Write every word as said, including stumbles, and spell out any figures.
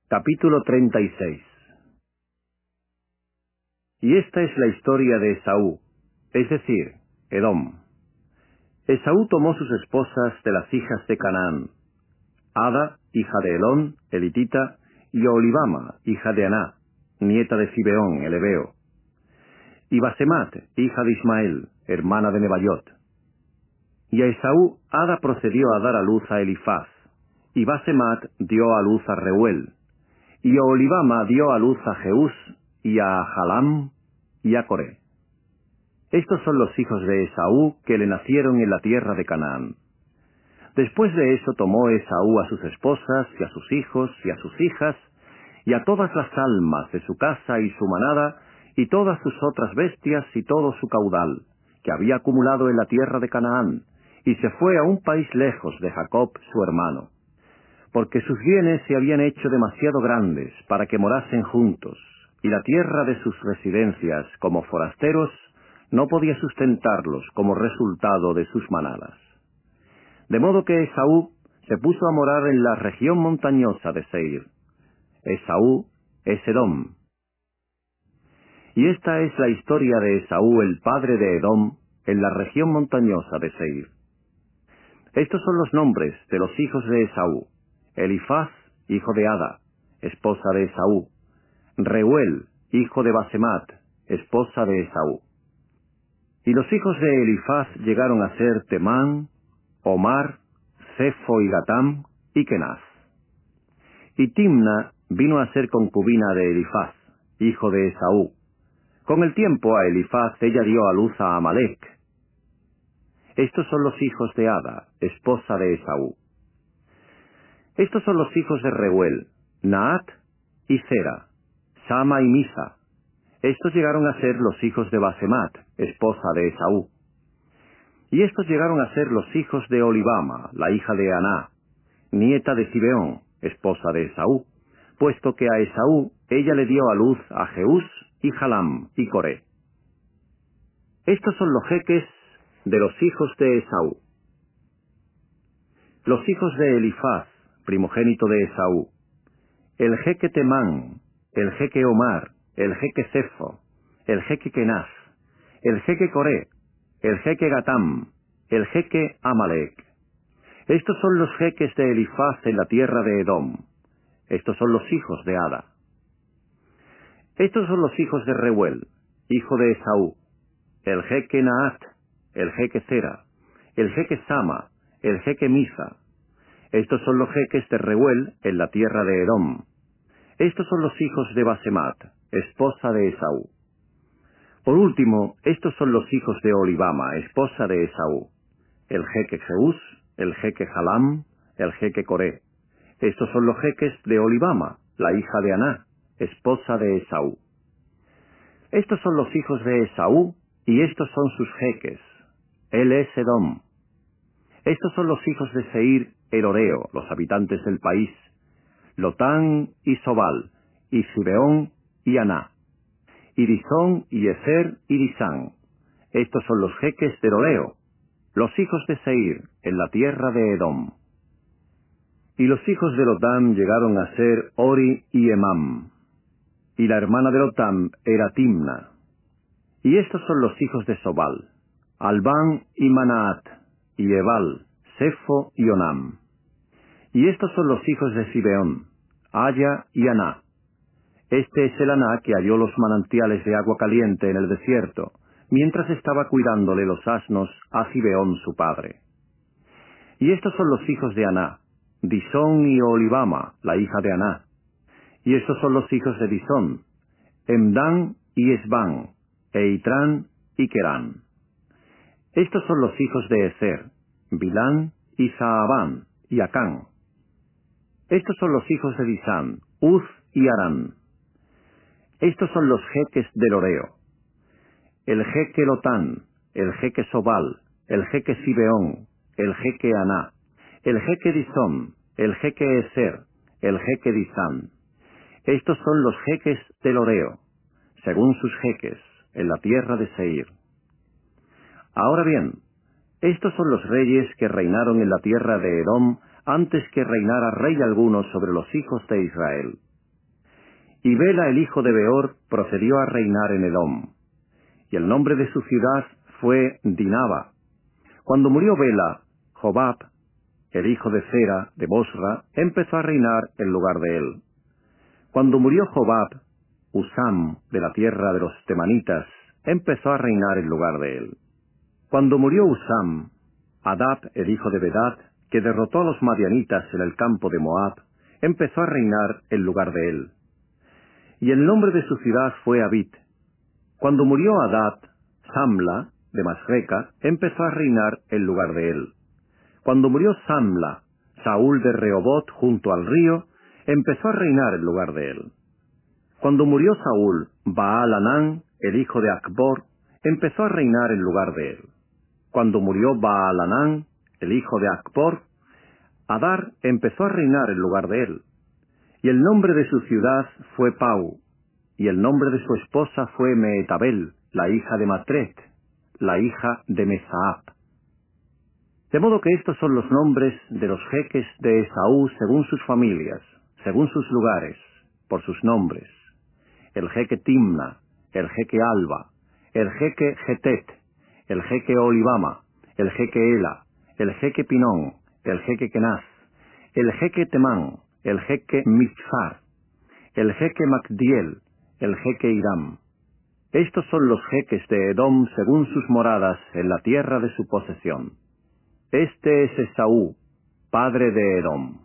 Capítulo treinta y seis. Y esta es la historia de Esaú, es decir, Edom. Esaú tomó sus esposas de las hijas de Canaán, Ada, hija de Elón, elitita, y Oholibama, hija de Aná, nieta de Zibeón, el heveo, y Basemat, hija de Ismael, hermana de Nebaiot. Y a Esaú, Ada procedió a dar a luz a Elifaz, y Basemat dio a luz a Reuel, y Oholibama dio a luz a Jeús, y a Jalam, y a Coré. Estos son los hijos de Esaú que le nacieron en la tierra de Canaán. Después de eso tomó Esaú a sus esposas, y a sus hijos, y a sus hijas, y a todas las almas de su casa y su manada, y todas sus otras bestias y todo su caudal, que había acumulado en la tierra de Canaán, y se fue a un país lejos de Jacob su hermano, porque sus bienes se habían hecho demasiado grandes para que morasen juntos, y la tierra de sus residencias, como forasteros, no podía sustentarlos como resultado de sus manadas. De modo que Esaú se puso a morar en la región montañosa de Seir. Esaú es Edom. Y esta es la historia de Esaú, el padre de Edom, en la región montañosa de Seir. Estos son los nombres de los hijos de Esaú: Elifaz, hijo de Ada, esposa de Esaú; Reuel, hijo de Basemat, esposa de Esaú. Y los hijos de Elifaz llegaron a ser Temán, Omar, Cefo y Gatam, y Kenaz. Y Timna vino a ser concubina de Elifaz, hijo de Esaú. Con el tiempo a Elifaz ella dio a luz a Amalec. Estos son los hijos de Ada, esposa de Esaú. Estos son los hijos de Reuel: Naat y Zera, Sama y Misa. Estos llegaron a ser los hijos de Basemat, esposa de Esaú. Y estos llegaron a ser los hijos de Oholibama, la hija de Aná, nieta de Zibeón, esposa de Esaú, puesto que a Esaú ella le dio a luz a Jeús y Jalam y Coré. Estos son los jeques de los hijos de Esaú. Los hijos de Elifaz, primogénito de Esaú: el jeque Temán, el jeque Omar, el jeque Cefo, el jeque Kenaz, el jeque Coré, el jeque Gatam, el jeque Amalec. Estos son los jeques de Elifaz en la tierra de Edom. Estos son los hijos de Ada. Estos son los hijos de Reuel, hijo de Esaú: el jeque Naat, el jeque Zera, el jeque Sama, el jeque Misa. Estos son los jeques de Reuel en la tierra de Edom. Estos son los hijos de Basemat, esposa de Esaú. Por último, estos son los hijos de Oholibama, esposa de Esaú: el jeque Jeús, el jeque Jalam, el jeque Coré. Estos son los jeques de Oholibama, la hija de Aná, esposa de Esaú. Estos son los hijos de Esaú, y estos son sus jeques. Él es Edom. Estos son los hijos de Seir, el Horeo, los habitantes del país: Lotán y Sobal, y Zibeón y Aná, y Disón y Ezer y Disán. Estos son los jeques del Horeo, los hijos de Seir, en la tierra de Edom. Y los hijos de Lotán llegaron a ser Ori y Emam, y la hermana de Lotán era Timna. Y estos son los hijos de Sobal: Albán y Manaat, y Ebal, Cefo y Onam. Y estos son los hijos de Zibeón: Aya y Aná. Este es el Aná que halló los manantiales de agua caliente en el desierto, mientras estaba cuidándole los asnos a Zibeón su padre. Y estos son los hijos de Aná: Disón y Oholibama, la hija de Aná. Y estos son los hijos de Disón: Emdán y Esbán, e Itrán y Querán. Estos son los hijos de Ezer: Bilán y Zaabán y Acán. Estos son los hijos de Disán: Uz y Arán. Estos son los jeques del Horeo: el jeque Lotán, el jeque Sobal, el jeque Zibeón, el jeque Aná, el jeque Disón, el jeque Ezer, el jeque Disán. Estos son los jeques del Horeo, según sus jeques, en la tierra de Seir. Ahora bien, estos son los reyes que reinaron en la tierra de Edom antes que reinara rey alguno sobre los hijos de Israel. Y Bela el hijo de Beor procedió a reinar en Edom. Y el nombre de su ciudad fue Dinaba. Cuando murió Bela, Jobab, el hijo de Zera, de Bosra, empezó a reinar en lugar de él. Cuando murió Jobab, Usam, de la tierra de los temanitas, empezó a reinar en lugar de él. Cuando murió Usam, Adad, el hijo de Bedad, que derrotó a los madianitas en el campo de Moab, empezó a reinar en lugar de él. Y el nombre de su ciudad fue Abit. Cuando murió Adad, Samla, de Masreca, empezó a reinar en lugar de él. Cuando murió Samla, Saúl de Rehobot junto al río, empezó a reinar en lugar de él. Cuando murió Saúl, Baal-Hanán, el hijo de Acbor, empezó a reinar en lugar de él. Cuando murió Baal-Hanán, el hijo de Acbor, Adar empezó a reinar en lugar de él. Y el nombre de su ciudad fue Pau, y el nombre de su esposa fue Meetabel, la hija de Matret, la hija de Mesaab. De modo que estos son los nombres de los jeques de Esaú según sus familias, según sus lugares, por sus nombres: el jeque Timna, el jeque Alba, el jeque Getet, el jeque Olibama, el jeque Ela, el jeque Pinón, el jeque Kenaz, el jeque Temán, el jeque Mitzar, el jeque Magdiel, el jeque Hiram. Estos son los jeques de Edom según sus moradas en la tierra de su posesión. Este es Esaú, padre de Edom.